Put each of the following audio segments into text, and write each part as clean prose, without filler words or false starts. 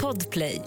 Podplay.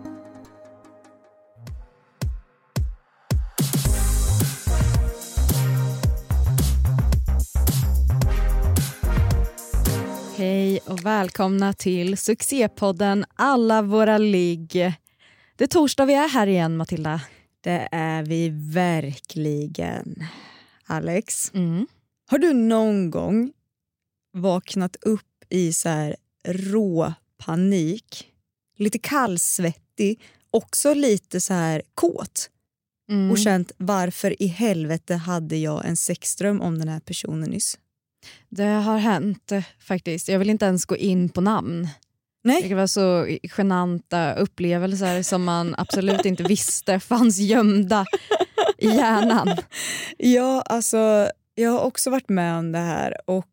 Hej och välkomna till succépodden Alla våra ligg. Det är torsdag vi är här igen, Matilda. Det är vi verkligen. Alex, har du någon gång vaknat upp i så här rå panik, lite kallsvettig, också lite så här kåt och känt varför i helvete hade jag en sexdröm om den här personen nyss? Det har hänt faktiskt. Jag vill inte ens gå in på namn. Nej. Det var så genanta upplevelser som man absolut inte visste fanns gömda i hjärnan. Ja, alltså jag har också varit med om det här och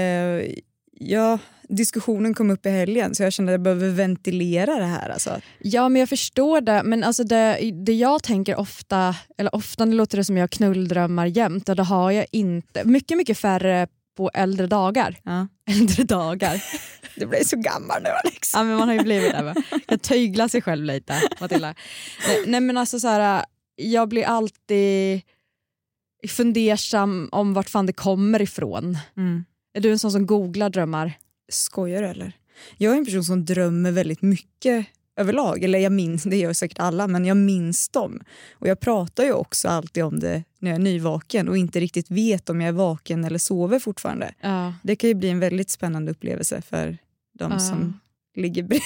diskussionen kom upp i helgen så jag kände att jag behöver ventilera det här. Alltså. Ja, men jag förstår det. Men alltså det jag tänker ofta låter det som jag knulldrömmar jämt och det har jag inte. Mycket färre på äldre dagar. Ja. Äldre dagar. Du blir så gammal nu, Alex. Ja, men man har ju blivit det. Jag tyglar sig själv lite, Matilda. Nej men alltså så här, jag blir alltid fundersam om vart fan det kommer ifrån. Är du en sån som googlar drömmar? Skojar du eller? Jag är en person som drömmer väldigt mycket överlag. Eller jag minns, det gör säkert alla, men jag minns dem. Och jag pratar ju också alltid om det när jag är nyvaken och inte riktigt vet om jag är vaken eller sover fortfarande. Ja. Det kan ju bli en väldigt spännande upplevelse för de som ligger bredvid.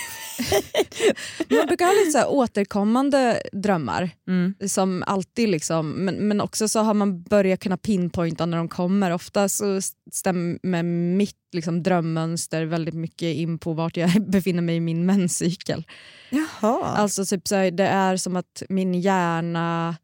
Man brukar ha lite så här återkommande drömmar som alltid liksom, men också så har man börjat kunna pinpointa när de kommer. Ofta så stämmer mitt liksom drömmönster väldigt mycket in på vart jag befinner mig i min menscykel. Jaha. Alltså typ så här, det är som att min hjärna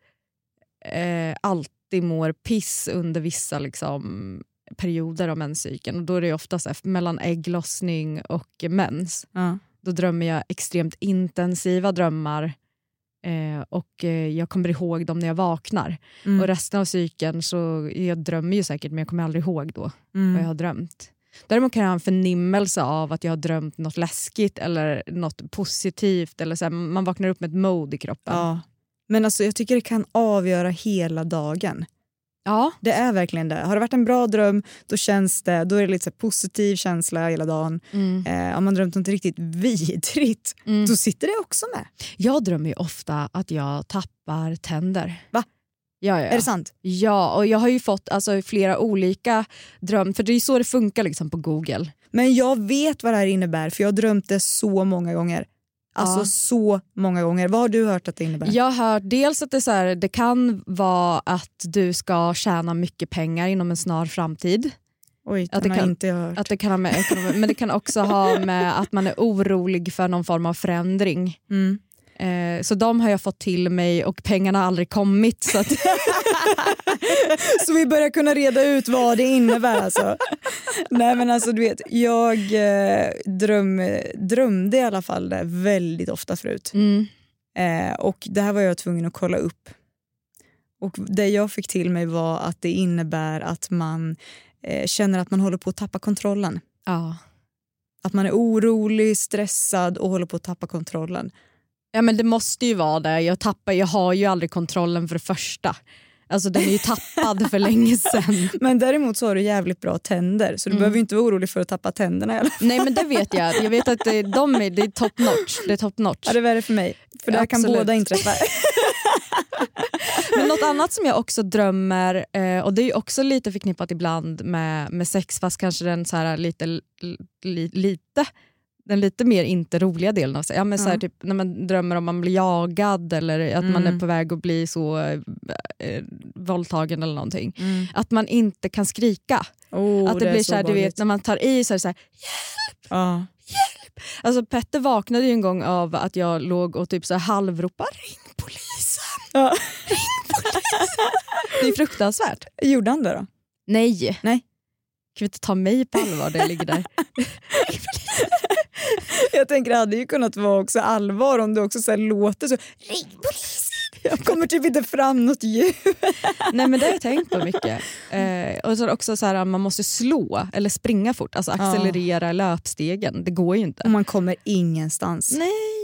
alltid mår piss under vissa liksom perioder av menscykeln och då är det ofta så här, mellan ägglossning och mens. Då drömmer jag extremt intensiva drömmar och jag kommer ihåg dem när jag vaknar. Och resten av cykeln så jag drömmer ju säkert men jag kommer aldrig ihåg då vad jag har drömt. Däremot kan jag ha en förnimmelse av att jag har drömt något läskigt eller något positivt eller så här, man vaknar upp med ett mode i kroppen. Ja. Men alltså jag tycker det kan avgöra hela dagen. Ja. Det är verkligen det. Har det varit en bra dröm, då är det lite så positiv känsla hela dagen. Om man drömt något riktigt vidrigt, då sitter det också med. Jag drömmer ju ofta att jag tappar tänder. Va? Ja. Är det sant? Ja, och jag har ju fått alltså, flera olika drömmar, för det är ju så det funkar liksom på Google. Men jag vet vad det här innebär, för jag har drömt det så många gånger. Alltså så många gånger. Vad har du hört att det innebär? Jag har hört dels att det kan vara att du ska tjäna mycket pengar inom en snar framtid. Oj, att det kan inte hört. Att det kan ha med ekonomi, men det kan också ha med att man är orolig för någon form av förändring. Så de har jag fått till mig och pengarna har aldrig kommit. Så, att så vi börjar kunna reda ut vad det innebär alltså. Nej men alltså du vet, jag drömde i alla fall det väldigt ofta förut. Och det här var jag tvungen att kolla upp. Och det jag fick till mig var att det innebär att man känner att man håller på att tappa kontrollen. Ja. Att man är orolig, stressad och håller på att tappa kontrollen. Ja men det måste ju vara det. Jag har ju aldrig kontrollen för det första. Alltså den är ju tappad för länge sedan. Men däremot så har du jävligt bra tänder. Så du behöver ju inte vara orolig för att tappa tänderna i alla fall. Nej men det vet jag. Jag vet att det är top notch. Det är top notch. Ja det är värre för mig. För det här kan båda inträffa. Men något annat som jag också drömmer, och det är ju också lite förknippat ibland med sex, fast kanske den så här lite den lite mer inte roliga delen av sig. Ja, men så här, typ, när man drömmer om man blir jagad eller att man är på väg att bli så våldtagen eller någonting. Att man inte kan skrika. Att det blir så här, du vet, när man tar i så här hjälp! Hjälp! Alltså Petter vaknade ju en gång av att jag låg och typ så här halvropade ring polisen! Ring polisen! Det är fruktansvärt. Gjorde han det då? Nej. Kan vi inte ta mig på allvar där jag ligger där? Jag tänker det hade ju kunnat vara också allvar om du också så här låter så. Ring polisen! Jag kommer typ inte fram något ljud. Nej men det har jag tänkt på mycket. Och så också så här, man måste slå eller springa fort. Alltså accelerera löpstegen. Det går ju inte. Och man kommer ingenstans. Nej.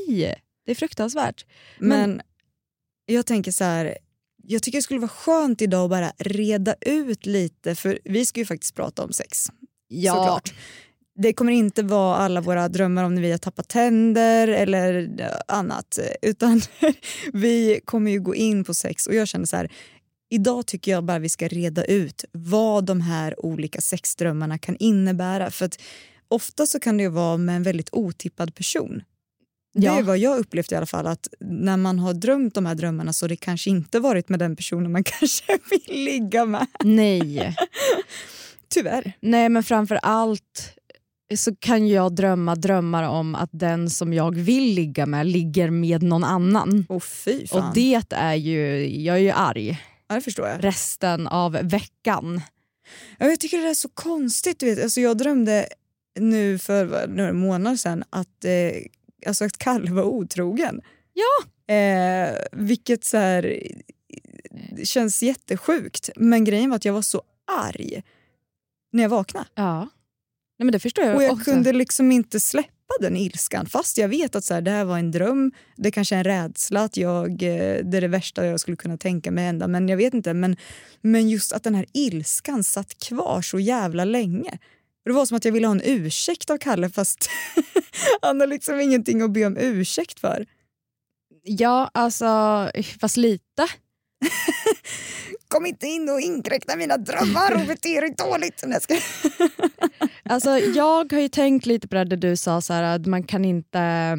Nej, det är fruktansvärt. Men jag tänker så här, jag tycker det skulle vara skönt idag att bara reda ut lite, för vi ska ju faktiskt prata om sex. Ja. Såklart. Det kommer inte vara alla våra drömmar om när vi har tappat tänder eller annat, utan vi kommer ju gå in på sex, och jag känner så här, idag tycker jag bara vi ska reda ut vad de här olika sexdrömmarna kan innebära, för att ofta så kan det ju vara med en väldigt otippad person. Det är vad jag upplevt i alla fall, att när man har drömt de här drömmarna så har det kanske inte varit med den personen man kanske vill ligga med. Nej. Tyvärr. Nej, men framför allt så kan jag drömmar om att den som jag vill ligga med ligger med någon annan. Fy fan. Och det är ju, jag är ju arg. Ja, det förstår jag. Resten av veckan. Ja, jag tycker det är så konstigt. Du vet. Alltså, jag drömde nu för några månader sedan att att Kalle var otrogen. Ja. Vilket så här, känns jättesjukt. Men grejen var att jag var så arg när jag vaknade. Ja. Nej, men det förstår jag. Och jag också. kunde liksom inte släppa den ilskan. Fast jag vet att så här, det här var en dröm. Det kanske är en rädsla att det är det värsta jag skulle kunna tänka mig hända. Men jag vet inte. Men just att den här ilskan satt kvar så jävla länge. Det var som att jag ville ha en ursäkt av Kalle, fast han har liksom ingenting att be om ursäkt för. Ja, alltså, fast lite. Kom inte in och inkräkta mina drömmar och bete dig dåligt. Alltså, jag har ju tänkt lite på det du sa, så här, att man kan inte...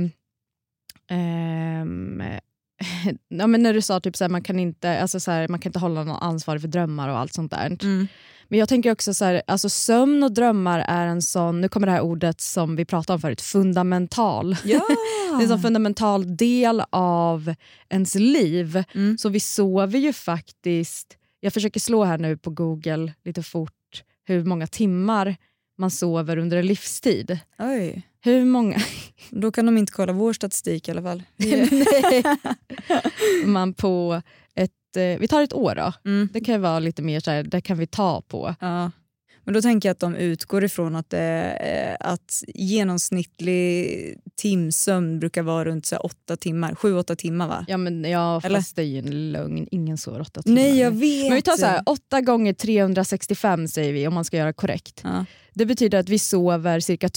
ja, men när du sa typ så här, man kan inte hålla någon ansvar för drömmar och allt sånt där. Mm. Men jag tänker också så här, alltså sömn och drömmar är en sån, nu kommer det här ordet som vi pratade om förut, fundamental. Ja. Det är en sån fundamental del av ens liv. Mm. Så vi sover ju faktiskt, jag försöker slå här nu på Google lite fort hur många timmar man sover under en livstid. Oj. Hur många? Då kan de inte kolla vår statistik i alla fall. Nej. Man på vi tar ett år då. Mm. Det kan vara lite mer så här, det kan vi ta på. Ja. Men då tänker jag att de utgår ifrån att genomsnittlig timsömn brukar vara runt 7-8 timmar, va? Ja, men fast det är ju en lögn. Ingen sover 8 timmar. Nej, jag vet. Men vi tar så här, 8 gånger 365 säger vi, om man ska göra korrekt. Ja. Det betyder att vi sover cirka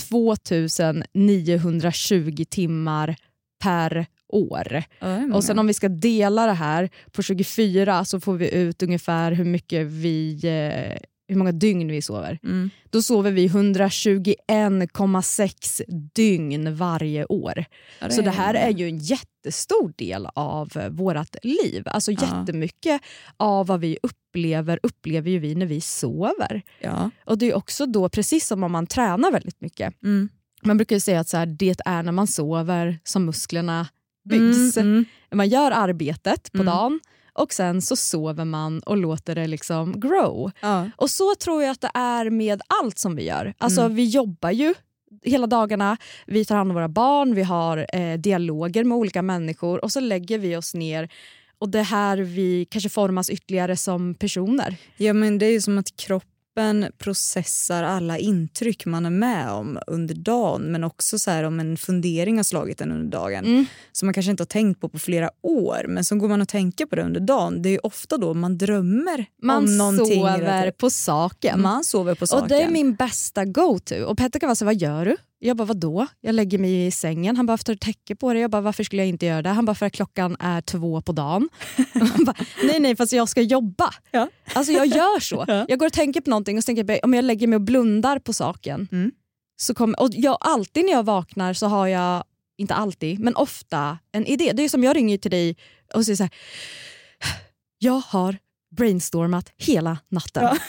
2920 timmar per år. Och sen om vi ska dela det här på 24 så får vi ut ungefär hur många dygn vi sover. Mm. Då sover vi 121,6 dygn varje år. Ja, så det här är ju en jättestor del av vårat liv. Alltså jättemycket av vad vi upplever ju vi när vi sover. Ja. Och det är också då, precis som om man tränar väldigt mycket. Mm. Man brukar ju säga att så här, det är när man sover som musklerna byggs. Man gör arbetet på dagen och sen så sover man och låter det liksom grow. Ja. Och så tror jag att det är med allt som vi gör. Alltså vi jobbar ju hela dagarna, vi tar hand om våra barn, vi har dialoger med olika människor och så lägger vi oss ner. Och det här vi kanske formas ytterligare som personer. Ja, men det är ju som att kroppen processar alla intryck man är med om under dagen, men också så här om en fundering har slagit en under dagen som man kanske inte har tänkt på flera år, men så går man och tänker på det under dagen. Det är ju ofta då man drömmer om någonting. Man sover på saken. Och det är min bästa go-to. Och Petter kan vara så, vad gör du? Jag bara, vadå? Jag lägger mig i sängen. Han bara, efter att täcka på det. Jag bara, varför skulle jag inte göra det? Han bara, för att klockan är 2 på dagen. Han bara, nej, fast jag ska jobba. Ja. Alltså jag gör så. Ja. Jag går och tänker på någonting och så tänker jag, om jag lägger mig och blundar på saken. Så alltid när jag vaknar så har jag, inte alltid, men ofta en idé. Det är som jag ringer till dig och säger så här, jag har brainstormat hela natten. Ja.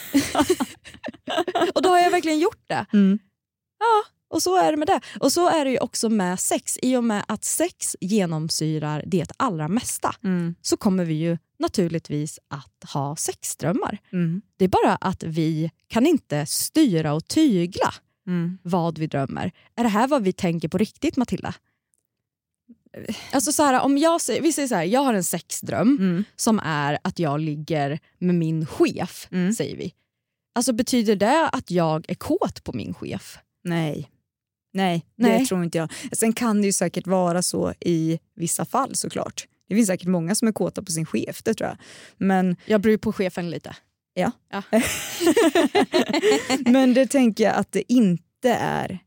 Och då har jag verkligen gjort det. Ja. Och så är det med det. Och så är det ju också med sex. I och med att sex genomsyrar det allra mesta så kommer vi ju naturligtvis att ha sexdrömmar. Det är bara att vi kan inte styra och tygla vad vi drömmer. Är det här vad vi tänker på riktigt, Matilda? Alltså så här, om vi säger så här, jag har en sexdröm som är att jag ligger med min chef, säger vi. Alltså betyder det att jag är kåt på min chef? Nej. Nej, det tror inte jag. Sen kan det ju säkert vara så i vissa fall såklart. Det finns säkert många som är kåta på sin chef, det tror jag. Men jag bryr på chefen lite. Ja. Men det tänker jag att det inte är.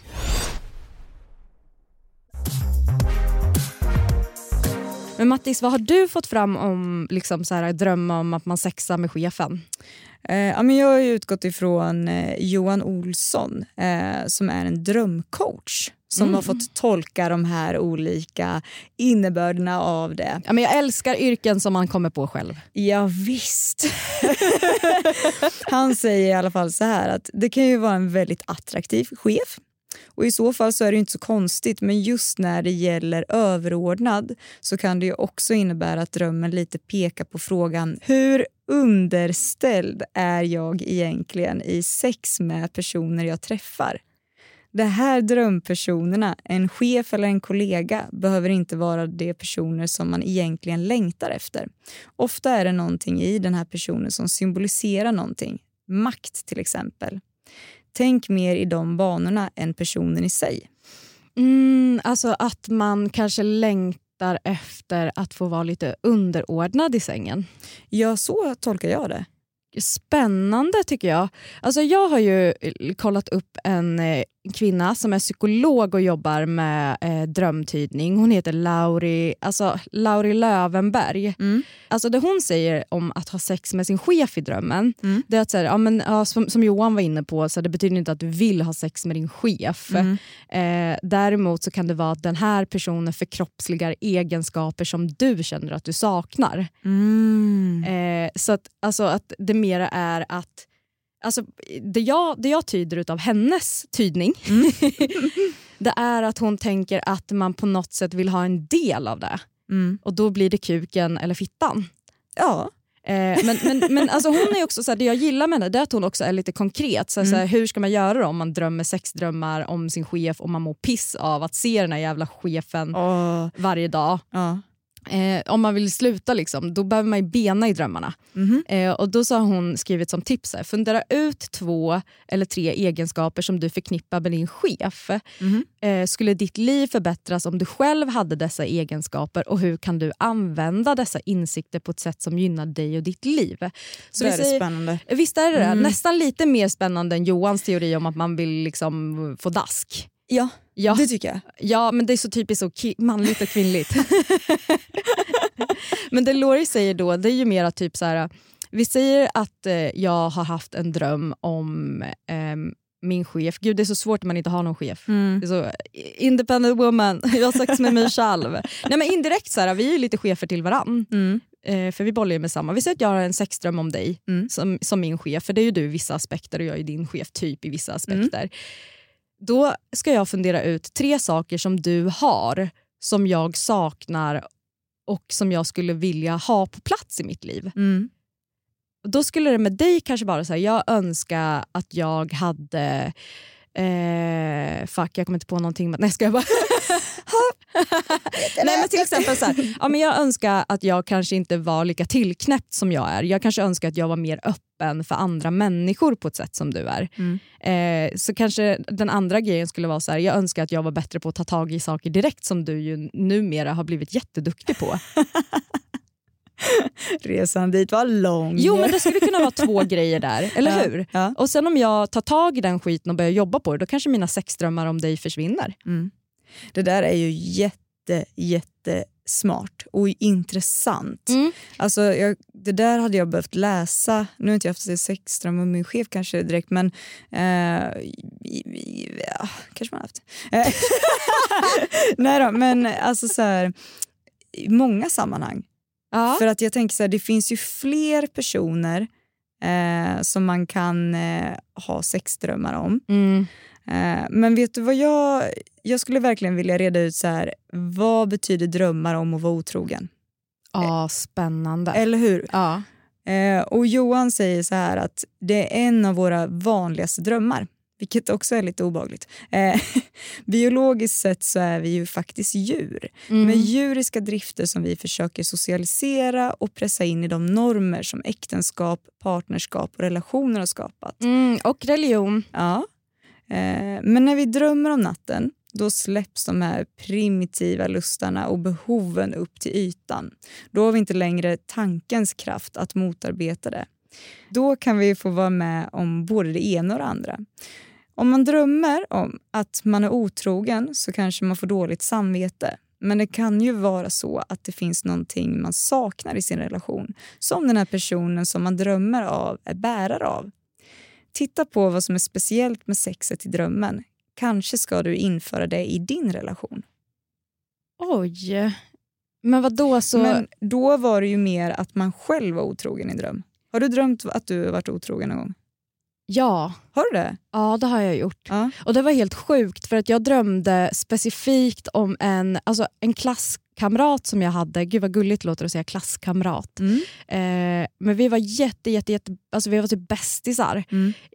Men Mattis, vad har du fått fram om liksom så här, drömma om att man sexar med chefen? Men jag har ju utgått ifrån Johan Olsson som är en drömcoach som har fått tolka de här olika innebörderna av det. Ja, men jag älskar yrken som man kommer på själv. Ja, visst. Han säger i alla fall så här att det kan ju vara en väldigt attraktiv chef. Och i så fall så är det inte så konstigt, men just när det gäller överordnad så kan det ju också innebära att drömmen lite pekar på frågan: hur underställd är jag egentligen i sex med personer jag träffar? De här drömpersonerna, en chef eller en kollega, behöver inte vara de personer som man egentligen längtar efter. Ofta är det någonting i den här personen som symboliserar någonting. Makt till exempel. Tänk mer i de banorna än personen i sig. Alltså att man kanske längtar efter att få vara lite underordnad i sängen. Ja, så tolkar jag det. Spännande tycker jag. Alltså jag har ju kollat upp en kvinna som är psykolog och jobbar med drömtydning. Hon heter Lauri Lövenberg. Alltså det hon säger om att ha sex med sin chef i drömmen, det är att så här, som Johan var inne på, så det betyder inte att du vill ha sex med din chef. Däremot så kan det vara att den här personen förkroppsligar egenskaper som du känner att du saknar. Så att, alltså, att det mera är att alltså, det jag tyder utav hennes tydning det är att hon tänker att man på något sätt vill ha en del av det. Och då blir det kuken eller fittan. Ja. Men alltså hon är också så här, det jag gillar med henne, det är att hon också är lite konkret så här, hur ska man göra då om man drömmer sexdrömmar om sin chef och man mår piss av att se den här jävla chefen varje dag. Om man vill sluta liksom, då behöver man ju bena i drömmarna. Och då så har hon skrivit som tips här: fundera ut 2 eller 3 egenskaper som du förknippar med din chef. Skulle ditt liv förbättras om du själv hade dessa egenskaper, och hur kan du använda dessa insikter på ett sätt som gynnar dig och ditt liv? Så det är spännande. Visst är det nästan lite mer spännande än Johans teori om att man vill liksom få dask. Ja, det tycker jag. Ja, men det är så typiskt så manligt och kvinnligt. Men det Lauri säger då, det är ju mer typ så här: vi säger att jag har haft en dröm om min chef. Gud, det är så svårt när man inte har någon chef. Det är så, independent woman, jag har sex med mig själv. Nej, men indirekt så här, vi är lite chefer till varann. För vi bollar ju med samma. Vi säger att jag har en sexdröm om dig som min chef. För det är ju du i vissa aspekter och jag är din chef typ i vissa aspekter. Då ska jag fundera ut 3 saker som du har som jag saknar och som jag skulle vilja ha på plats i mitt liv. Då skulle det med dig kanske bara säga: jag önskar att jag hade jag kommer inte på någonting. Nej, ska jag bara nej, men till exempel så här, ja, men jag önskar att jag kanske inte var lika tillknäppt som jag är. Jag kanske önskar att jag var mer öppen för andra människor på ett sätt som du är. Så kanske den andra grejen skulle vara så här: jag önskar att jag var bättre på att ta tag i saker direkt, som du ju numera har blivit jätteduktig på. Resan dit var lång. Jo, men det skulle kunna vara 2 grejer där, eller hur? Ja. Och sen om jag tar tag i den skiten och börjar jobba på det, då kanske mina sexdrömmar om dig försvinner. Det där är ju jätte smart och intressant. Alltså det där hade jag behövt läsa. Nu har inte jag haft sexdröm med min chef kanske direkt, men kanske man haft. Nej då, men alltså så här, i många sammanhang. För att jag tänker så här, det finns ju fler personer som man kan ha sexdrömmar om. Men vet du vad jag skulle verkligen vilja reda ut så här: vad betyder drömmar om att vara otrogen? Spännande. Eller hur? Och Johan säger så här att det är en av våra vanligaste drömmar, vilket också är lite obehagligt. Biologiskt sett så är vi ju faktiskt djur med djuriska drifter som vi försöker socialisera och pressa in i de normer som äktenskap, partnerskap och relationer har skapat. Och religion. Ja. Men när vi drömmer om natten, då släpps de här primitiva lustarna och behoven upp till ytan. Då har vi inte längre tankens kraft att motarbeta det. Då kan vi få vara med om både det ena och det andra. Om man drömmer om att man är otrogen så kanske man får dåligt samvete. Men det kan ju vara så att det finns någonting man saknar i sin relation. Som den här personen som man drömmer av är bärare av. Titta på vad som är speciellt med sexet i drömmen. Kanske ska du införa det i din relation. Oj, men vad då så? Men då var det ju mer att man själv var otrogen i dröm. Har du drömt att du har varit otrogen någon gång? Ja. Har du det? Ja, det har jag gjort. Ja. Och det var helt sjukt för att jag drömde specifikt om en klasskamrat som jag hade. Gud vad gulligt låter att säga klasskamrat. Men vi var jätte alltså vi var typ bästisar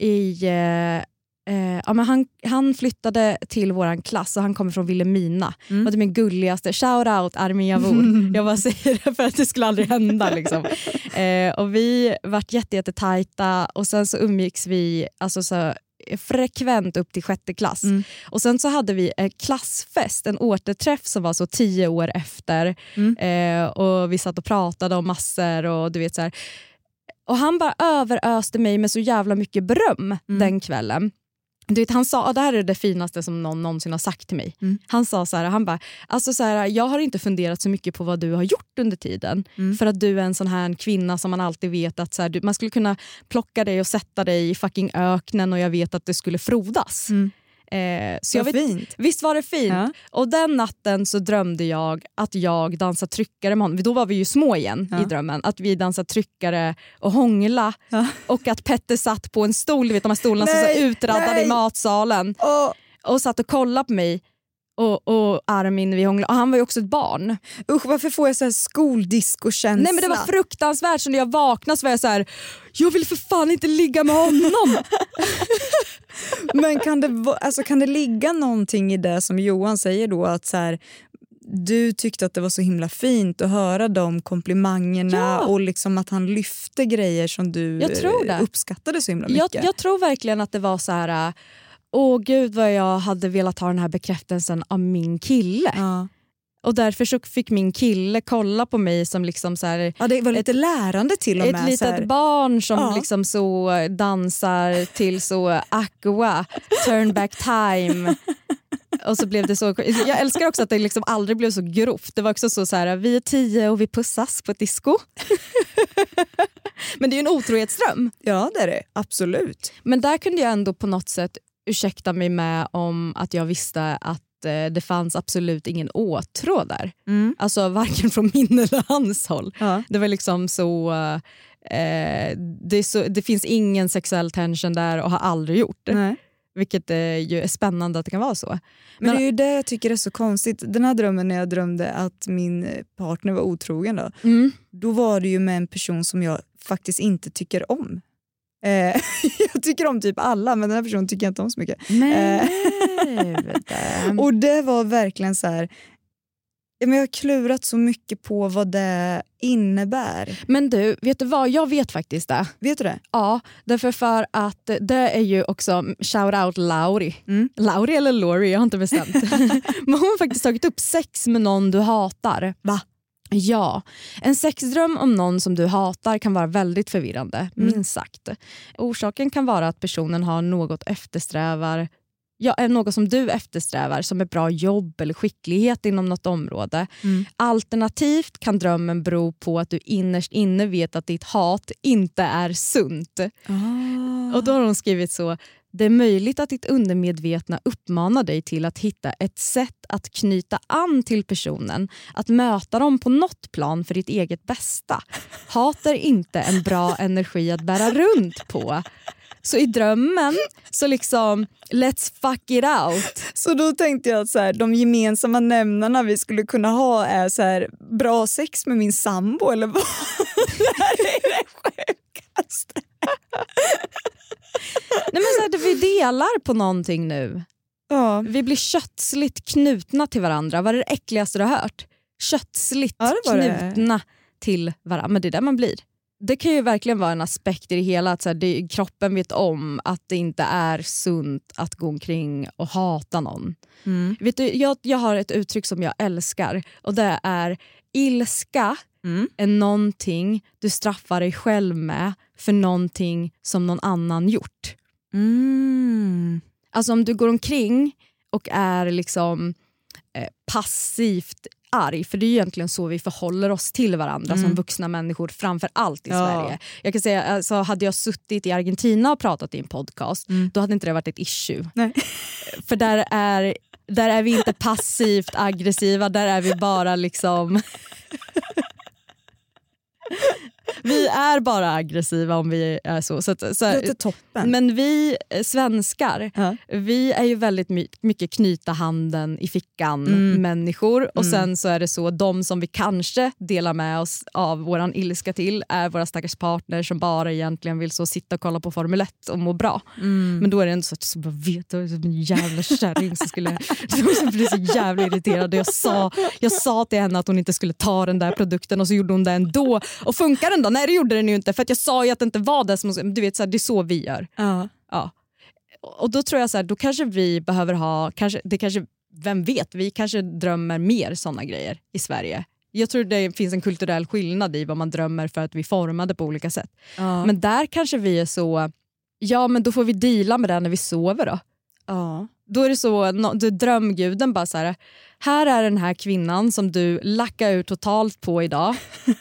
men han flyttade till våran klass och han kommer från Vilhelmina. Det var min gulligaste. Shout out Armin Javor. Jag bara säger det för att det skulle aldrig hända. Liksom. Och vi vart jättetajta och sen så umgicks vi alltså så frekvent upp till 6:e klass. Och sen så hade vi en klassfest, en återträff som var så 10 år efter. Och vi satt och pratade om massor och du vet så här. Och han bara överöste mig med så jävla mycket beröm den kvällen. Du vet, han sa, det här är det finaste som någon någonsin har sagt till mig. Han sa så här, han bara, alltså så här, jag har inte funderat så mycket på vad du har gjort under tiden. För att du är en sån här kvinna som man alltid vet att så här, man skulle kunna plocka dig och sätta dig i fucking öknen och jag vet att det skulle frodas. Så jag vet, fint. Visst var det fint. Ja. Och den natten så drömde jag att jag dansade tryckare med honom. Då var vi ju små igen i drömmen. Att vi dansade tryckare och hångla. Och att Petter satt på en stol, du vet de här stolarna som så utraddade i matsalen. Och satt och kollade på mig. Och Armin vi hånglade. Och han var ju också ett barn. Usch, varför får jag så här skoldisco-känsla? Nej men det var fruktansvärt. Så när jag vaknade så var jag så här, jag vill för fan inte ligga med honom. Men kan det ligga någonting i det som Johan säger då, att så här, du tyckte att det var så himla fint att höra de komplimangerna och liksom att han lyfte grejer som du uppskattade så himla mycket. Jag tror verkligen att det var så här, åh gud vad jag hade velat ha den här bekräftelsen av min kille. Ja. Och därför så fick min kille kolla på mig som liksom så här, ja, det var lite lärande till och med. Ett litet barn som liksom så dansar till så Aqua, Turn Back Time. Och så blev det så. Jag älskar också att det liksom aldrig blev så grovt. Det var också så här, vi är 10 och vi pussas på ett disco. Men det är ju en otrohetsdröm. Ja, det är det. Absolut. Men där kunde jag ändå på något sätt ursäkta mig med om att jag visste att det fanns absolut ingen åtråd där. Alltså varken från min eller hans håll. Ja. Det var liksom så, det finns ingen sexuell tension där och har aldrig gjort det. Nej. Vilket ju är spännande att det kan vara så. Men det är ju det jag tycker är så konstigt. Den här drömmen när jag drömde att min partner var otrogen då var det ju med en person som jag faktiskt inte tycker om. Jag tycker om typ alla, men den här personen tycker jag inte om så mycket. Och det var verkligen så här, jag har klurat så mycket på vad det innebär. Men du, vet du vad? Jag vet faktiskt det. Vet du det? Ja, därför för att det är ju också shout out Lauri. Lauri eller Lori, jag har inte bestämt. Men hon har faktiskt tagit upp sex med någon du hatar. Va? Ja, en sexdröm om någon som du hatar kan vara väldigt förvirrande, minst sagt. Orsaken kan vara att personen har något något som du eftersträvar, som ett bra jobb eller skicklighet inom något område. Alternativt kan drömmen bero på att du innerst inne vet att ditt hat inte är sunt. Och då har hon skrivit så: det är möjligt att ditt undermedvetna uppmanar dig till att hitta ett sätt att knyta an till personen, att möta dem på något plan för ditt eget bästa. Hat är inte en bra energi att bära runt på. Så i drömmen så liksom let's fuck it out. Så då tänkte jag att så här, de gemensamma nämnarna vi skulle kunna ha är så här, bra sex med min sambo eller vad? Det här är det sjukaste. Nej, men så här, vi delar på någonting nu. Ja. Vi blir köttsligt knutna till varandra. Vad är det äckligaste du har hört? Köttsligt knutna till varandra. Men det är där man blir. det kan ju verkligen vara en aspekt i det hela. Att så här, kroppen vet om att det inte är sunt att gå omkring och hata någon. Vet du, jag har ett uttryck som jag älskar. Och det är ilska är någonting du straffar dig själv med för någonting som någon annan gjort. Alltså om du går omkring och är liksom passivt arg, för det är ju egentligen så vi förhåller oss till varandra som vuxna människor, framför allt i Sverige. Jag kan säga, alltså, hade jag suttit i Argentina och pratat i en podcast, då hade inte det varit ett issue. Nej. För där är vi inte passivt aggressiva, där är vi bara liksom vi är bara aggressiva om vi är så. Så det är toppen. Men vi svenskar, vi är ju väldigt mycket knyta handen i fickan människor. Och sen så är det så, de som vi kanske delar med oss av våran ilska till är våra stackars partner som bara egentligen vill så sitta och kolla på Formel 1 och må bra. Men då är det ändå så att jag bara vet, det är som en jävla kärring som skulle bli så jävla irriterad. Jag sa till henne att hon inte skulle ta den där produkten och så gjorde hon det ändå. Och funkar den då? Nej, det gjorde den ju inte, för att jag sa ju att det inte var det som, du vet, så här, det är så vi gör. Ja. Och då tror jag så här, då kanske vi behöver ha, vem vet, vi kanske drömmer mer såna grejer i Sverige. Jag tror det finns en kulturell skillnad i vad man drömmer för att vi formade på olika sätt. Men där kanske vi är så, ja men då får vi deala med det när vi sover då. Då är det så, drömguden bara så här är den här kvinnan som du lackar ut totalt på idag.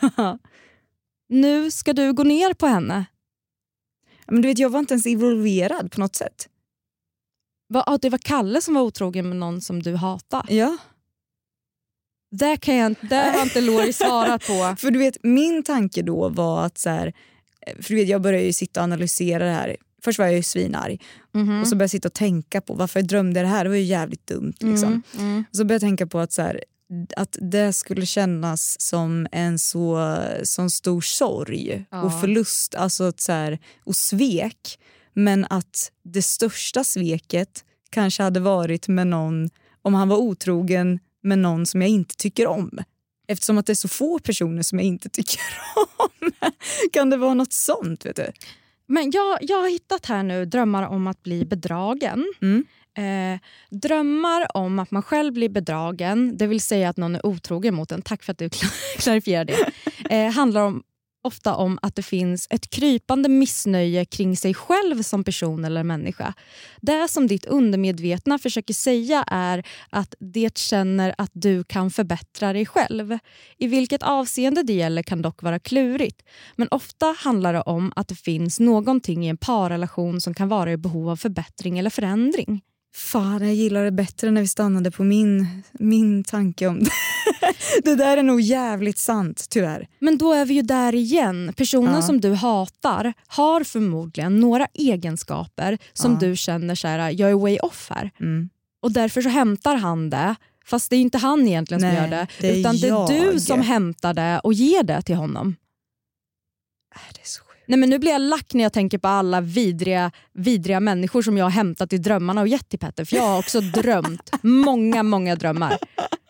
Nu ska du gå ner på henne. Men du vet, jag var inte ens involverad på något sätt. Det var Kalle som var otrogen med någon som du hatade. Ja. Det har inte Lori svarat på. För du vet, min tanke då var att så här, för du vet, jag började ju sitta och analysera det här. Först var jag ju svinarg. Och så började jag sitta och tänka på varför jag drömde det här. Det var ju jävligt dumt liksom. Och så började jag tänka på att så här, att det skulle kännas som en sån stor sorg och förlust, alltså att så här, och svek, men att det största sveket kanske hade varit med någon, om han var otrogen med någon som jag inte tycker om, eftersom att det är så få personer som jag inte tycker om. Kan det vara något sånt, vet du? Men jag har hittat här nu drömmar om att bli bedragen. Drömmar om att man själv blir bedragen, det vill säga att någon är otrogen mot en, tack för att du klarifierar det, handlar ofta om att det finns ett krypande missnöje kring sig själv som person eller människa. Det som ditt undermedvetna försöker säga är att det känner att du kan förbättra dig själv. I vilket avseende det gäller kan dock vara klurigt. Men ofta handlar det om att det finns någonting i en parrelation som kan vara i behov av förbättring eller förändring. Fan, jag gillar det bättre när vi stannade på min tanke om det. Det där är nog jävligt sant, tyvärr. Men då är vi ju där igen. Personen som du hatar har förmodligen några egenskaper som du känner så här, jag är way off här. Och därför så hämtar han det. Fast det är inte han egentligen som gör det. Utan det är du som hämtar det och ger det till honom. Det är så sjukt. Nej, men nu blir jag lack när jag tänker på alla vidriga människor som jag har hämtat i drömmarna och gett till Petter. För jag har också drömt många drömmar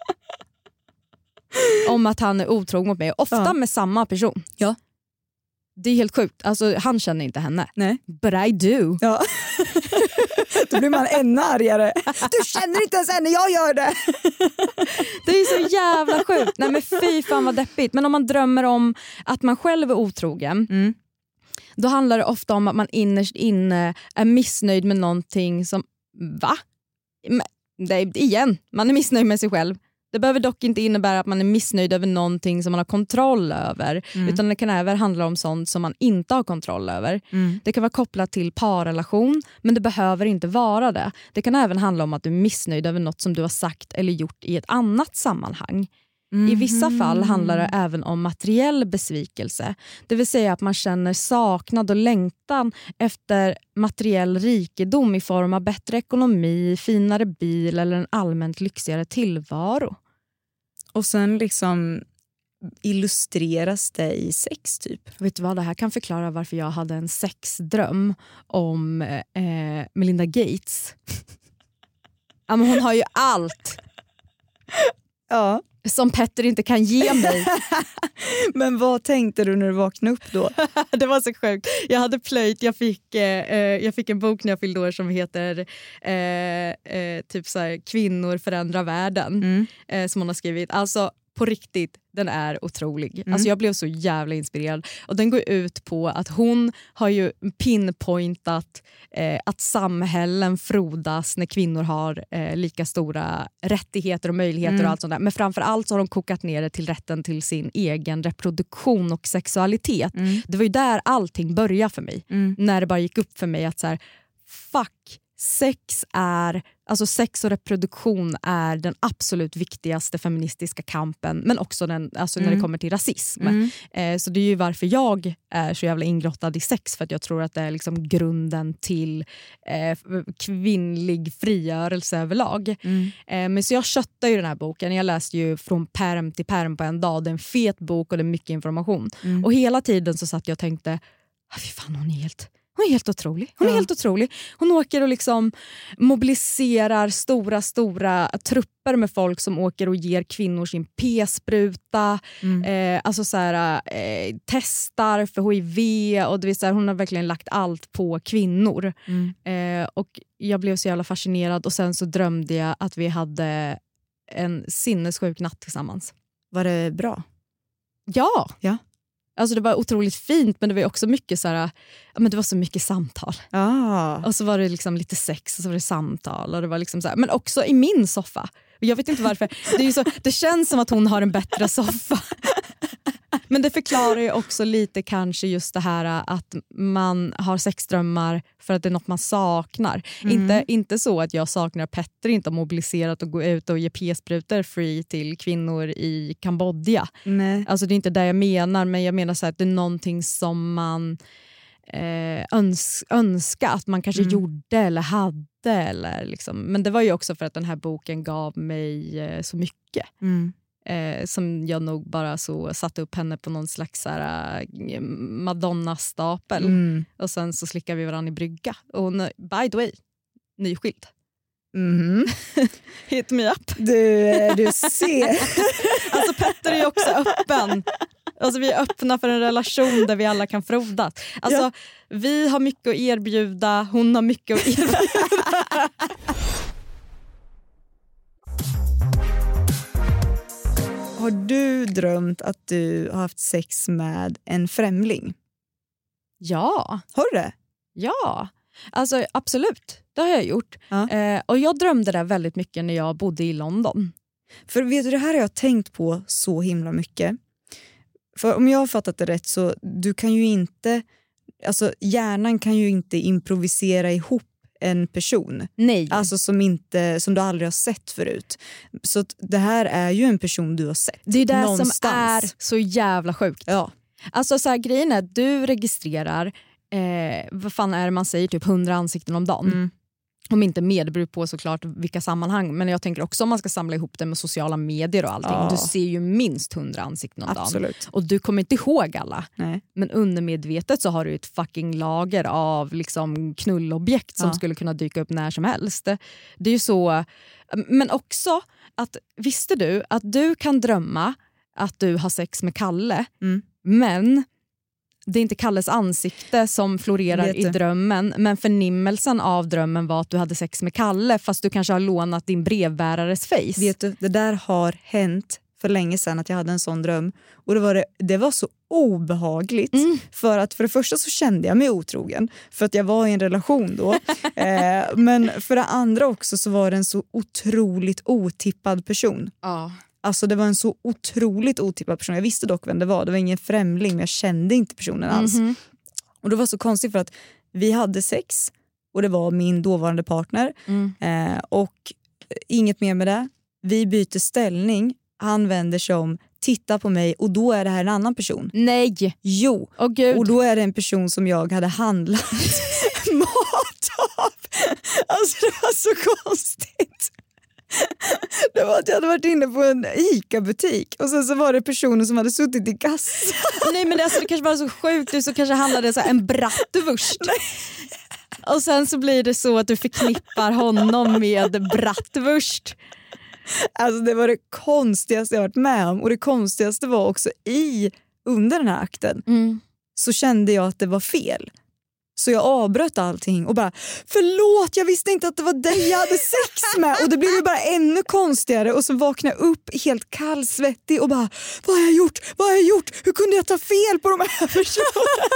om att han är otrogen mot mig. Ofta med samma person. Ja. Det är helt sjukt. Alltså, han känner inte henne. Nej. But I do. Ja. Då blir man ännu argare. Du känner inte ens henne, jag gör det. Det är så jävla sjukt. Nej, men fy fan vad deppigt. Men om man drömmer om att man själv är otrogen, då handlar det ofta om att man innerst inne är missnöjd med någonting som... Va? Igen, man är missnöjd med sig själv. Det behöver dock inte innebära att man är missnöjd över någonting som man har kontroll över. Utan det kan även handla om sånt som man inte har kontroll över. Det kan vara kopplat till parrelation, men det behöver inte vara det. Det kan även handla om att du är missnöjd över något som du har sagt eller gjort i ett annat sammanhang. I vissa fall handlar det även om materiell besvikelse. Det vill säga att man känner saknad och längtan efter materiell rikedom i form av bättre ekonomi, finare bil eller en allmänt lyxigare tillvaro. Och sen liksom illustreras det i sex typ. Vet du vad, det här kan förklara varför jag hade en sexdröm om Melinda Gates. Ja, men hon har ju allt. Ja. som Petter inte kan ge mig. Men vad tänkte du när du vaknade upp då? Det var så sjukt. Jag hade plöjt, jag fick en bok när jag fyllde år som heter typ så här, Kvinnor förändrar världen, som hon har skrivit. Alltså på riktigt, den är otrolig. Alltså jag blev så jävla inspirerad. Och den går ut på att hon har ju pinpointat att samhällen frodas när kvinnor har lika stora rättigheter och möjligheter och allt sånt där. Men framförallt så har de kokat ner det till rätten till sin egen reproduktion och sexualitet. Det var ju där allting började för mig. När det bara gick upp för mig att så här, fuck, sex och reproduktion är den absolut viktigaste feministiska kampen, men också när det kommer till rasism. Så det är ju varför jag är så jävla ingrottad i sex, för att jag tror att det är liksom grunden till kvinnlig frigörelse överlag. Men så jag köttar ju den här boken. Jag läste ju från perm till perm på en dag. Det är en fet bok och det är mycket information. Och hela tiden så satt jag och tänkte, fy fan, hon är helt otrolig. Hon är helt otrolig. Hon åker och liksom mobiliserar stora trupper med folk som åker och ger kvinnor sin p-spruta. Alltså så här, testar för HIV. Och det vill säga, hon har verkligen lagt allt på kvinnor. Och jag blev så jävla fascinerad. Och sen så drömde jag att vi hade en sinnessjuk natt tillsammans. Var det bra? Ja. Alltså det var otroligt fint, men det var också mycket så här, men det var så mycket samtal. Och så var det liksom lite sex och så var det samtal och det var liksom så här, men också i min soffa. Jag vet inte varför. Det är ju så, det känns som att hon har en bättre soffa. Men det förklarar ju också lite kanske just det här att man har sexdrömmar för att det är något man saknar. Inte så att jag saknar Petter inte har mobiliserat och gå ut och ge p-sprutor free till kvinnor i Kambodja. Nej. Alltså det är inte det jag menar, men jag menar så här att det är någonting som man önskar att man kanske gjorde eller hade. Eller liksom. Men det var ju också för att den här boken gav mig så mycket. Som jag nog bara så satte upp henne på någon slags Madonna-stapel. Och sen så slickar vi varandra i brygga. Och hon, by the way, nyskild. Hit me up. Du ser. Alltså Petter är ju också öppen. Alltså vi är öppna för en relation där vi alla kan frodas. Alltså vi har mycket att erbjuda, hon har mycket att erbjuda. Har du drömt att du har haft sex med en främling? Ja. Har du det? Ja, alltså absolut. Det har jag gjort. Och jag drömde det väldigt mycket när jag bodde i London. För vet du, det här har jag tänkt på så himla mycket. För om jag har fattat det rätt så du kan ju inte, alltså hjärnan kan ju inte improvisera ihop en person. Nej. Alltså som du aldrig har sett förut. Så det här är ju en person du har sett. Det är det någonstans. Som är så jävla sjukt. Ja. Alltså så här, grejen är att du registrerar vad fan är det man säger, typ 100 ansikten om dagen. Om inte mer, det beror på såklart vilka sammanhang. Men jag tänker också om man ska samla ihop det med sociala medier och allting. Du ser ju minst 100 ansikten om dagen. Och du kommer inte ihåg alla. Nej. Men undermedvetet så har du ett fucking lager av liksom knullobjekt som skulle kunna dyka upp när som helst. Det är ju så. Men också att visste du att du kan drömma att du har sex med Kalle. Men det är inte Kalles ansikte som florerar i drömmen, men förnimmelsen av drömmen var att du hade sex med Kalle, fast du kanske har lånat din brevbärares face. Vet du, det där har hänt för länge sedan att jag hade en sån dröm. Och det var så obehagligt. För att för det första så kände jag mig otrogen. För att jag var i en relation då. Men för det andra också så var det en så otroligt otippad person. Alltså det var en så otroligt otippad person. Jag visste dock vem det var. Det var ingen främling, men jag kände inte personen alls. Och det var så konstigt för att vi hade sex. Och det var min dåvarande partner. Och inget mer med det. Vi byter ställning. Han vänder sig om, tittar på mig och då är det här en annan person. Nej! Jo, Gud. Och då är det en person som jag hade handlat mat av. Alltså det var så konstigt. Det var att jag hade varit inne på en ICA-butik och sen så var det personer som hade suttit i kassan. Nej men alltså, det kanske var så sjukt, så kanske handlade så en bratwurst. Och sen så blir det så att du förknippar honom med bratwurst. Alltså det var det konstigaste jag varit med om. Och det konstigaste var också under den här akten så kände jag att det var fel. Så jag avbröt allting och bara, förlåt, jag visste inte att det var dig jag hade sex med. Och det blev ju bara ännu konstigare. Och så vaknade jag upp helt kallsvettig och bara, vad har jag gjort? Vad har jag gjort? Hur kunde jag ta fel på de här personerna?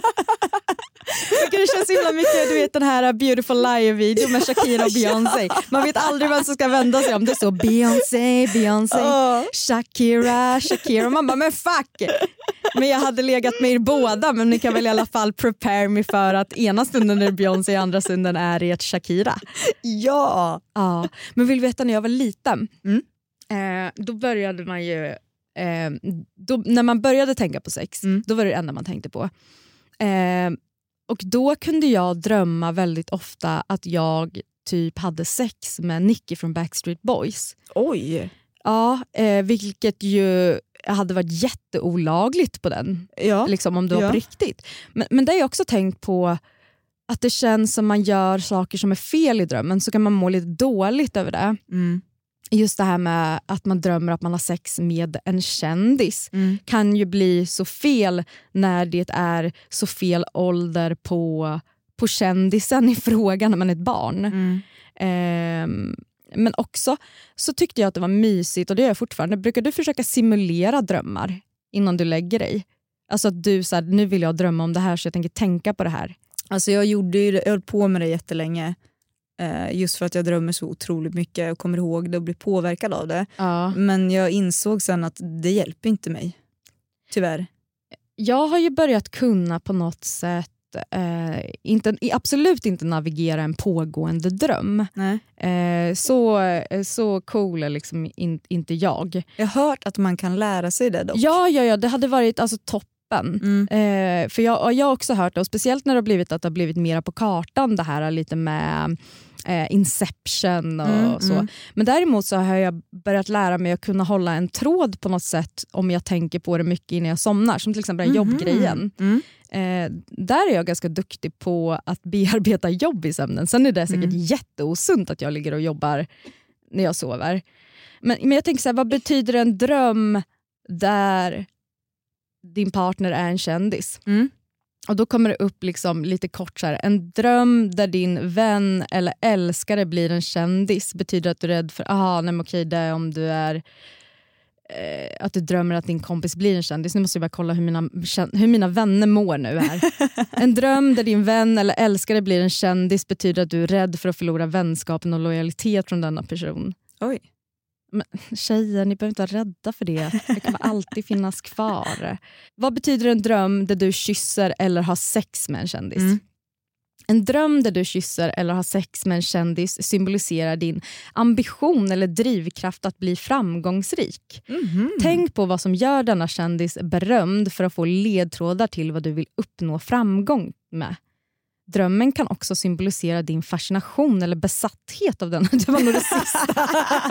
Det känns så himla mycket, du vet den här Beautiful Liar-video med Shakira och Beyoncé. Man vet aldrig vem som ska vända sig om. Det är så Beyoncé, Shakira. Man bara, men fuck! Men jag hade legat med er båda, men ni kan väl i alla fall prepare me för att ena stunden är det Beyoncé, andra stunden är det Shakira. Ja! Men vill veta, när jag var liten, då började man ju, när man började tänka på sex, då var det enda man tänkte på. Och då kunde jag drömma väldigt ofta att jag typ hade sex med Nicki från Backstreet Boys. Oj! Ja, vilket ju hade varit jätteolagligt på den. Ja. Liksom om det var på riktigt. Men det har jag också tänkt på, att det känns som man gör saker som är fel i drömmen, så kan man må lite dåligt över det. Just det här med att man drömmer att man har sex med en kändis kan ju bli så fel när det är så fel ålder på kändisen i frågan när man är ett barn. Men också så tyckte jag att det var mysigt, och det gör jag fortfarande. Brukar du försöka simulera drömmar innan du lägger dig? Alltså att du så här, nu vill jag drömma om det här så jag tänker tänka på det här. Alltså jag höll på med det jättelänge. Just för att jag drömmer så otroligt mycket och kommer ihåg det och blir påverkad av det. Ja. Men jag insåg sen att det hjälper inte mig. Tyvärr. Jag har ju börjat kunna på något sätt absolut inte navigera en pågående dröm. Så cool är liksom inte jag. Jag har hört att man kan lära sig det dock. Ja, det hade varit alltså toppen. För jag har också hört det, och speciellt när det har blivit mera på kartan, det här lite med Inception och så. Men däremot så har jag börjat lära mig att kunna hålla en tråd på något sätt om jag tänker på det mycket innan jag somnar, som till exempel jobbgrejen. Där är jag ganska duktig på att bearbeta jobb i sömnen. Sen är det säkert jätteosunt att jag ligger och jobbar när jag sover. Men jag tänker så här, vad betyder en dröm där din partner är en kändis? Och då kommer det upp liksom lite kort så här, en dröm där din vän eller älskare blir en kändis betyder att du är rädd för det är om du är att du drömmer att din kompis blir en kändis. Nu måste jag bara kolla hur mina vänner mår nu här. En dröm där din vän eller älskare blir en kändis betyder att du är rädd för att förlora vänskapen och lojalitet från denna person. Oj. Men tjejer, ni behöver inte vara rädda för det. Det kommer alltid finnas kvar. Vad betyder en dröm där du kysser eller har sex med en kändis? En dröm där du kysser eller har sex med en kändis symboliserar din ambition eller drivkraft att bli framgångsrik. Tänk på vad som gör denna kändis berömd för att få ledtrådar till vad du vill uppnå framgång med. Drömmen kan också symbolisera din fascination eller besatthet av denna. Det var nog det sista.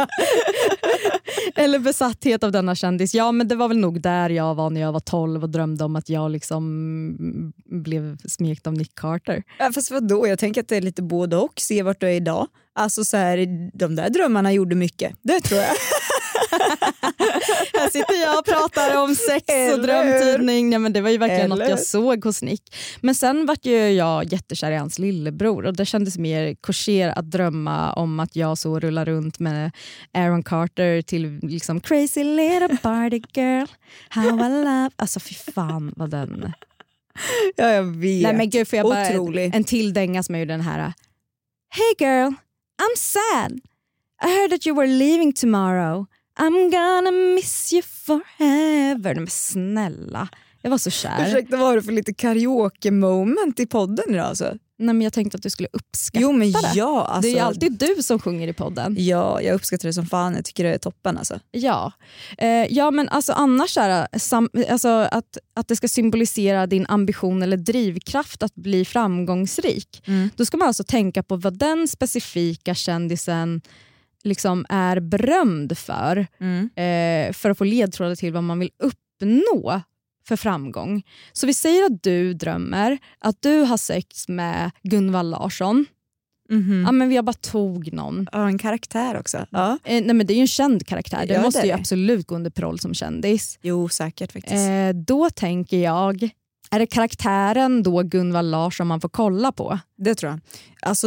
Eller besatthet av denna kändis. Ja, men det var väl nog där jag var när jag var 12 och drömde om att jag liksom blev smekt av Nick Carter. Ja, fast vadå? Jag tänker att det är lite både och. Se vart du är idag. Alltså så här, de där drömmarna gjorde mycket. Det tror jag. Här sitter jag och pratar om sex och drömtidning. Ja, men det var ju verkligen något jag såg hos Nick. Men sen var ju jag jättekär i hans lillebror, och det kändes mer kosher att drömma om att jag så rullar runt med Aaron Carter till liksom crazy little party girl, how I love. Alltså fy fan vad den. Ja, jag vet. Nej, men gud, får jag bara en till dänga som är ju den här. Hey girl, I'm sad. I heard that you were leaving tomorrow. I'm gonna miss you forever. Men snälla, jag var så kär. Ursäkta, vad har du för lite karaoke-moment i podden idag alltså? Nej, men jag tänkte att du skulle uppskatta det. Ja, alltså, det är alltid du som sjunger i podden. Ja, jag uppskattar det som fan. Jag tycker det är toppen alltså. Ja, men alltså annars är alltså, att det ska symbolisera din ambition eller drivkraft att bli framgångsrik. Då ska man alltså tänka på vad den specifika kändisen liksom är berömd för att få ledtrådar till vad man vill uppnå för framgång. Så vi säger att du drömmer att du har sex med Gunvald Larsson. Ja, men jag bara tog någon. Ja, en karaktär också. Ja. Nej, men det är ju en känd karaktär. Det måste det ju absolut gå under paroll som kändis. Jo, säkert faktiskt. Då tänker jag, är det karaktären då Gunvald Larsson man får kolla på? Det tror jag. Alltså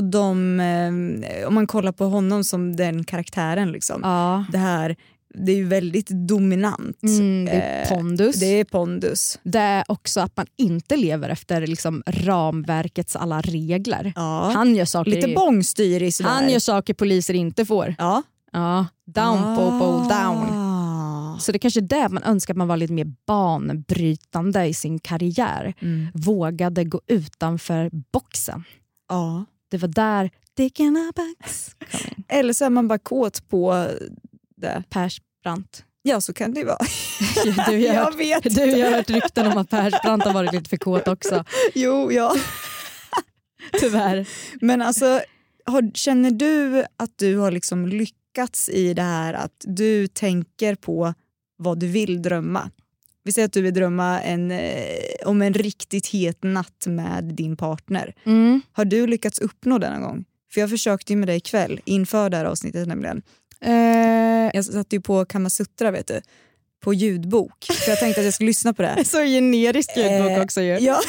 om man kollar på honom som den karaktären liksom. Ja. Det är ju väldigt dominant. Det är pondus. Det är pondus. Det är också att man inte lever efter liksom ramverkets alla regler. Ja. Han gör saker lite bångstyrig sådär. Han gör saker poliser inte får. Ja. Down, popo, down. Så det är kanske det man önskar, att man var lite mer banbrytande i sin karriär. Vågade gå utanför boxen. Ja. Det var där Dick in a box. Eller så är man bara kåt på det. Persbrandt. Ja, så kan det vara. Jag vet. Du har hört rykten om att Persbrandt har varit lite för kåt också. Jo, ja. Tyvärr. Men alltså, känner du att du har liksom lyckats i det här att du tänker på vad du vill drömma? Vi säger att du vill drömma om en riktigt het natt med din partner. Har du lyckats uppnå den någon gång? För jag försökte ju med dig ikväll inför det här avsnittet nämligen. Jag satt ju på Kamasutra, vet du, på ljudbok. För jag tänkte att jag skulle lyssna på det. Så generisk ljudbok också ju. Ja.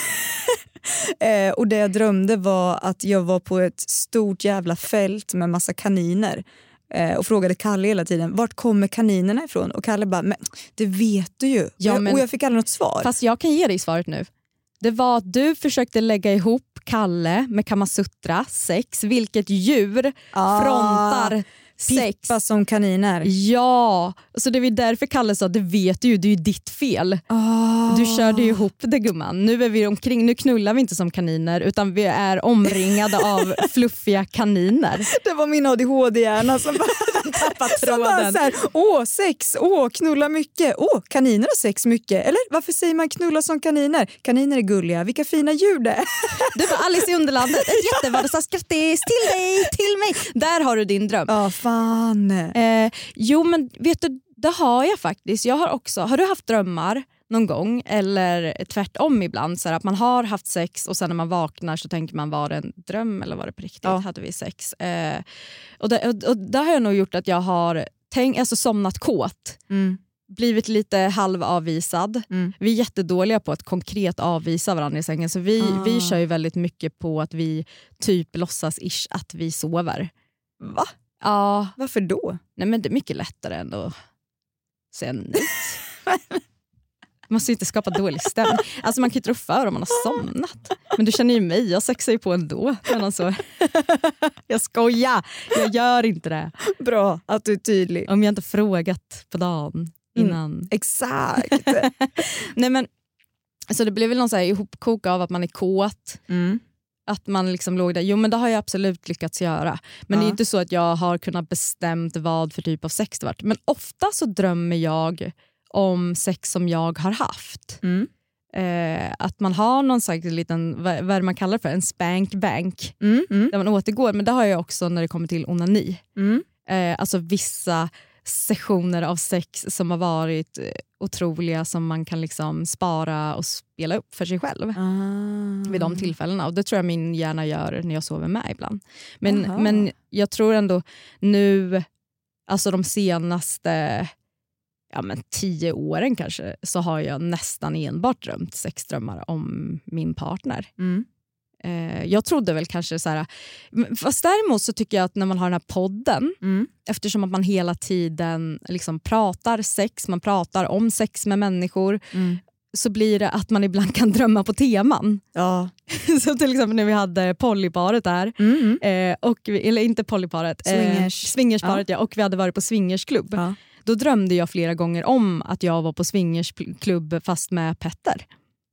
Och det jag drömde var att jag var på ett stort jävla fält med massa kaniner. Och frågade Kalle hela tiden, vart kommer kaninerna ifrån? Och Kalle bara, men det vet du ju. Ja, och jag fick aldrig något svar. Fast jag kan ge dig svaret nu. Det var att du försökte lägga ihop Kalle med Kamasutra, sex. Vilket djur frontar sex. Pippa som kaniner. Ja, så det var därför Kalle sa, det vet du ju, det är ju ditt fel. Du körde ju ihop det, gumman. Nu är vi omkring, nu knullar vi inte som kaniner, utan vi är omringade av fluffiga kaniner. Det var min ADHD-hjärna som bara tråden. Så här, sex, knulla mycket. Kaniner har sex mycket. Eller varför säger man knulla som kaniner? Kaniner är gulliga, vilka fina djur det är. Det var Alice i Underlandet. Jättebra, så grattis till mig. Där har du din dröm. Ja, fan. Jo, men vet du, det har jag faktiskt. Jag har också, har du haft drömmar någon gång, eller tvärtom ibland, så här, att man har haft sex och sen när man vaknar så tänker man, var det en dröm eller var det på riktigt? Hade vi sex? Och det har jag nog gjort att jag har somnat kåt. Blivit lite halvavvisad. Vi är jättedåliga på att konkret avvisa varandra i sängen, så vi kör ju väldigt mycket på att vi typ låtsas att vi sover. Va? Ja. Varför då? Nej, men det är mycket lättare än att säga nej. Man måste ju inte skapa dålig stämning. Alltså man kan ju tro för om man har somnat. Men du känner ju mig, jag sexar ju på ändå. Så. Jag skojar, jag gör inte det. Bra att du är tydlig. Om jag inte frågat på dagen innan. Exakt. Nej, men så det blev väl någon så här ihopkok av att man är kåt. Att man liksom låg där. Jo, men det har jag absolut lyckats göra. Men det är inte så att jag har kunnat bestämt vad för typ av sex det varit. Men ofta så drömmer jag om sex som jag har haft. Att man har någon slags liten, vad man kallar för, en spank bank. Där man återgår. Men det har jag också när det kommer till onani. Alltså vissa sessioner av sex som har varit otroliga, som man kan liksom spara och spela upp för sig själv vid de tillfällena. Och det tror jag min hjärna gör när jag sover med ibland. Men jag tror ändå nu, alltså de senaste 10 åren kanske, så har jag nästan enbart drömt sexdrömmar om min partner. Jag trodde väl kanske så här, fast däremot så tycker jag att när man har den här podden, eftersom att man hela tiden liksom pratar sex, man pratar om sex med människor, så blir det att man ibland kan drömma på teman. Ja. Så till exempel när vi hade polyparet där, eller inte polyparet, swingersparet, och vi hade varit på swingersklubb. Då drömde jag flera gånger om att jag var på swingersklubb fast med Petter.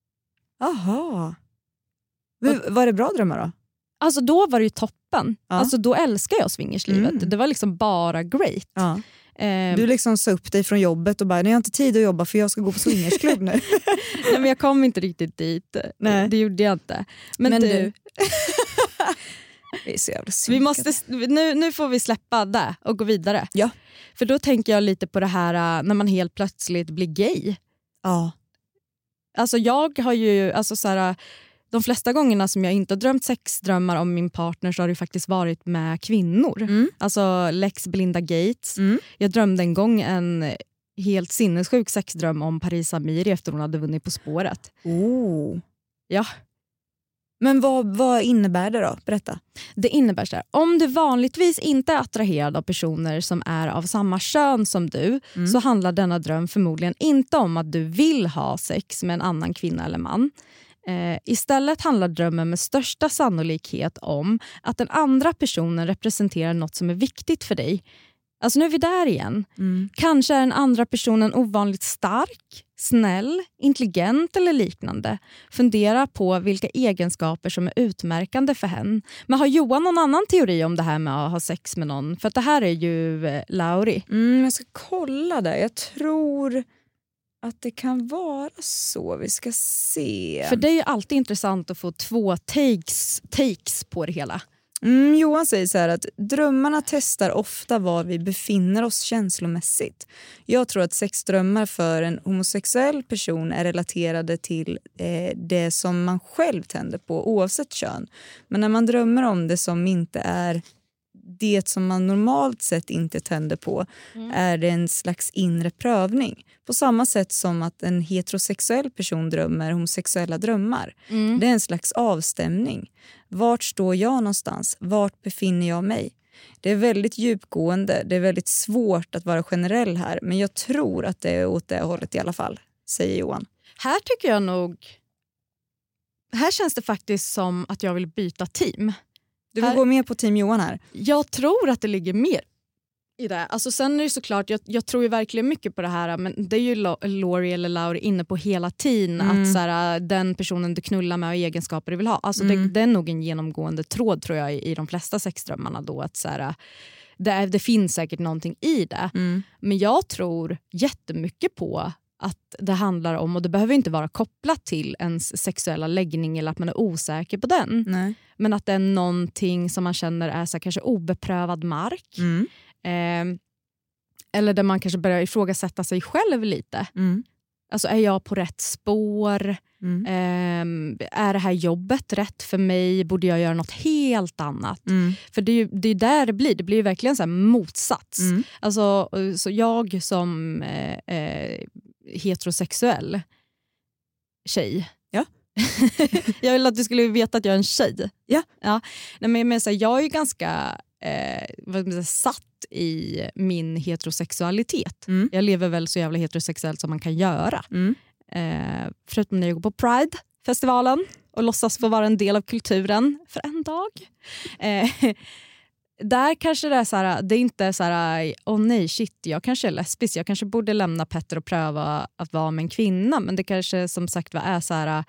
Aha. Var det bra drömmar då? Alltså då var det ju toppen. Alltså då älskar jag swingerslivet. Det var liksom bara great. Du liksom sa upp dig från jobbet och bara, jag har inte tid att jobba för jag ska gå på swingersklubb nu. Nej, men jag kom inte riktigt dit. Nej. Det gjorde jag inte. Men du... Det är så jävla vi måste, nu får vi släppa det och gå vidare. Ja. För då tänker jag lite på det här när man helt plötsligt blir gay. Ja. Alltså jag har ju, alltså så här, de flesta gångerna som jag inte har drömt sexdrömmar om min partner så har det faktiskt varit med kvinnor. Alltså Lex Belinda Gates. Jag drömde en gång en helt sinnessjuk sexdröm om Paris Amiri efter hon hade vunnit På spåret. Ja. Men vad innebär det då? Berätta. Det innebär så här, om du vanligtvis inte är attraherad av personer som är av samma kön som du så handlar denna dröm förmodligen inte om att du vill ha sex med en annan kvinna eller man. Istället handlar drömmen med största sannolikhet om att den andra personen representerar något som är viktigt för dig. Alltså nu är vi där igen. Kanske är den andra personen ovanligt stark, snäll, intelligent eller liknande. Fundera på vilka egenskaper som är utmärkande för henne. Men har Johan någon annan teori om det här med att ha sex med någon? För att det här är ju Lauri. Jag ska kolla där. Jag tror att det kan vara så. Vi ska se. För det är ju alltid intressant att få 2 takes på det hela. Johan säger så här att drömmarna testar ofta var vi befinner oss känslomässigt. Jag tror att sexdrömmar för en homosexuell person är relaterade till det som man själv tänder på oavsett kön. Men när man drömmer om det som inte är det som man normalt sett inte tänder på är det en slags inre prövning. På samma sätt som att en heterosexuell person drömmer homosexuella drömmar. Det är en slags avstämning. Vart står jag någonstans? Vart befinner jag mig? Det är väldigt djupgående. Det är väldigt svårt att vara generell här. Men jag tror att det är åt det hållet i alla fall, säger Johan. Här tycker jag nog... Här känns det faktiskt som att jag vill byta team. Du vill gå med på team Johan här? Jag tror att det ligger mer i det. Alltså sen är det såklart, jag tror ju verkligen mycket på det här, men det är ju Lauri eller Lauri inne på hela tiden att så här, den personen du knullar med och egenskaper du vill ha. Alltså det är nog en genomgående tråd tror jag i de flesta sexdrömmarna då att så här, det finns säkert någonting i det. Men jag tror jättemycket på att det handlar om, och det behöver inte vara kopplat till ens sexuella läggning eller att man är osäker på den. Nej. Men att det är någonting som man känner är så här, kanske obeprövad mark. Eller där man kanske börjar ifrågasätta sig själv lite. Alltså är jag på rätt spår? Är det här jobbet rätt för mig? Borde jag göra något helt annat? För det är där det blir ju verkligen så här motsats. Alltså, så jag som heterosexuell tjej. Ja. Jag vill att du skulle veta att jag är en tjej. Ja. Nej, men så här, jag är ju ganska satt i min heterosexualitet. Jag lever väl så jävla heterosexuellt som man kan göra. Förutom när jag går på Pride-festivalen och låtsas få vara en del av kulturen för en dag. Där kanske det är så här, det är inte så här, nej shit, jag kanske är lesbisk, jag kanske borde lämna Petter och pröva att vara med en kvinna, men det kanske som sagt är så här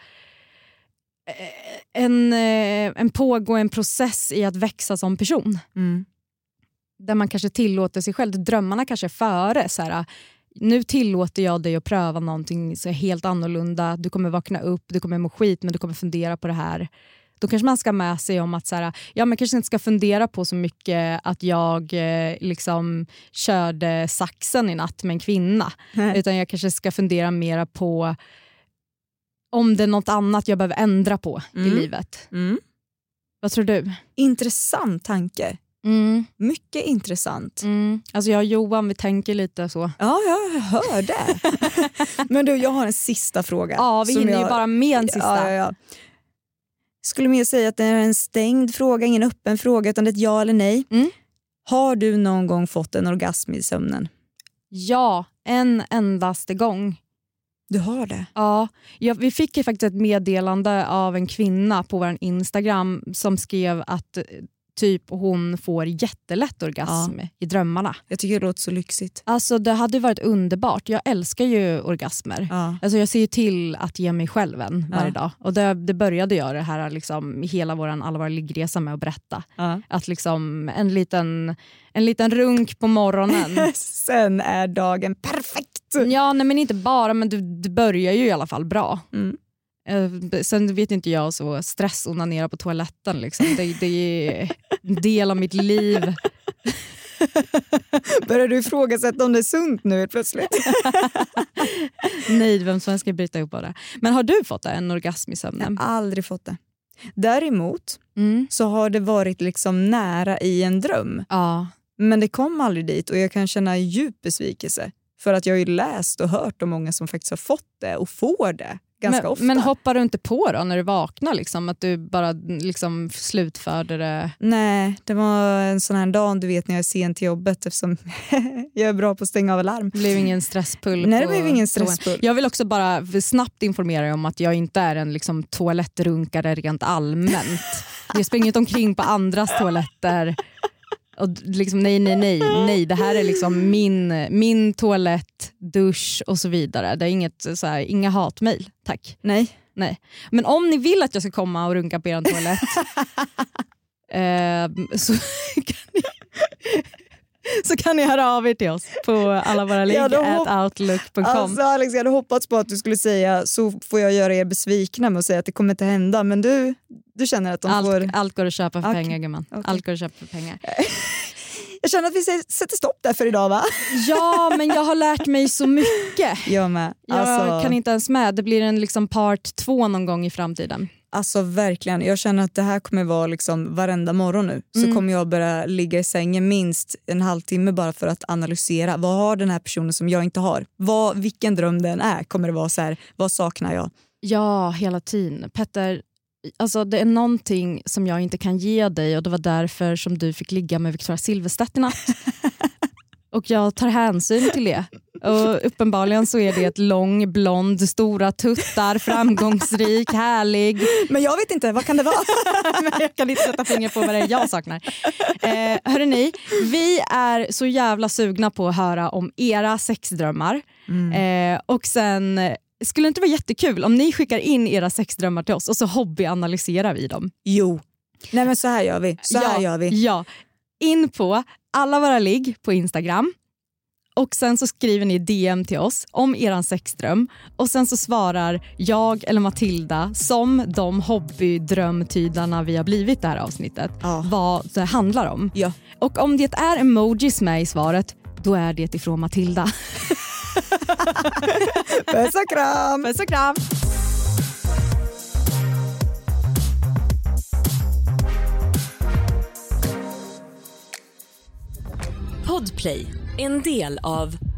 en pågående process i att växa som person. Där man kanske tillåter sig själv, drömmarna kanske är före så här, nu tillåter jag dig att pröva någonting så helt annorlunda, du kommer vakna upp, du kommer må skit men du kommer fundera på det här. Då kanske man ska med sig om att så här, ja, man kanske inte ska fundera på så mycket att jag liksom körde saxen i natt med en kvinna. Utan jag kanske ska fundera mera på om det är något annat jag behöver ändra på i livet. Vad tror du? Intressant tanke. Mycket intressant. Alltså jag och Johan, vi tänker lite så. Ja, jag hör det. Men du, jag har en sista fråga. Ja, vi hinner ju bara med en sista. Ja. Skulle mer säga att det är en stängd fråga, ingen öppen fråga, utan det är ett ja eller nej. Har du någon gång fått en orgasm i sömnen? Ja, en endaste gång. Du har det? Ja, vi fick ju faktiskt ett meddelande av en kvinna på vår Instagram som skrev att typ hon får jättelätt orgasm i drömmarna. Jag tycker det låter så lyxigt. Alltså det hade varit underbart. Jag älskar ju orgasmer. Alltså jag ser ju till att ge mig själv en varje dag. Och det började jag det här liksom hela alla våra liggresa med att berätta. Att liksom en liten runk på morgonen. Sen är dagen perfekt. Ja, nej, men inte bara, men du börjar ju i alla fall bra. Sen vet inte jag så stressonanera på toaletten liksom. Det är en del av mitt liv. Börjar du ifrågasätta om det är sunt nu plötsligt? Nej, vem som ska bryta ihop av det. Men har du fått en orgasm i sömnen? Jag har aldrig fått det. Däremot så har det varit liksom nära i en dröm. Ja. Men det kom aldrig dit och jag kan känna djup besvikelse. För att jag har ju läst och hört om många som faktiskt har fått det och får det ganska ofta. Men hoppar du inte på då när du vaknar? Liksom, att du bara liksom slutförde det? Nej, det var en sån här dag du vet när jag är sen till jobbet eftersom jag är bra på att stänga av alarm. Det blev ingen stresspull? Nej, det blev ingen stresspull. Jag vill också bara snabbt informera dig om att jag inte är en liksom, toalettrunkare rent allmänt. Jag springer inte omkring på andras toaletter. Och liksom, nej, det här är liksom min toalett, dusch och så vidare. Det är inga hatmejl, tack. Nej. Men om ni vill att jag ska komma och runka på er toalett så kan ni höra av er till oss på allavåraligg@outlook.com. Alltså Alex, jag hade hoppats på att du skulle säga så får jag göra er besvikna med att säga att det kommer inte hända, men du känner att de får... Allt går att köpa för pengar, gumman. Okay. Allt går att köpa för pengar. Jag känner att vi sätter stopp där för idag, va? Ja, men jag har lärt mig så mycket. Jag med. Jag kan inte ens med. Det blir en liksom part 2 någon gång i framtiden. Alltså verkligen, jag känner att det här kommer vara liksom varenda morgon nu. Så kommer jag börja ligga i sängen minst en halvtimme bara för att analysera. Vad har den här personen som jag inte har? Vilken dröm den är? Kommer det vara så här, vad saknar jag? Ja, hela tiden. Petter, alltså det är någonting som jag inte kan ge dig och det var därför som du fick ligga med Victoria Silvstedt i natt. Och jag tar hänsyn till det. Och uppenbarligen så är det ett lång, blond, stora tuttar, framgångsrik, härlig. Men jag vet inte, vad kan det vara? Men jag kan inte sätta finger på vad det är jag saknar. Hörrni, vi är så jävla sugna på att höra om era sexdrömmar. Och sen... Skulle det inte vara jättekul om ni skickar in era sexdrömmar till oss och så hobbyanalyserar vi dem? Jo. Nej men så här gör vi. Ja. In på alla våra ligg på Instagram. Och sen så skriver ni DM till oss om eran sexdröm. Och sen så svarar jag eller Matilda som de hobbydrömtydarna vi har blivit det här avsnittet. Vad det handlar om. Ja. Och om det är emojis med i svaret, då är det ifrån Matilda. Puss och kram! Puss och kram! Podplay, en del av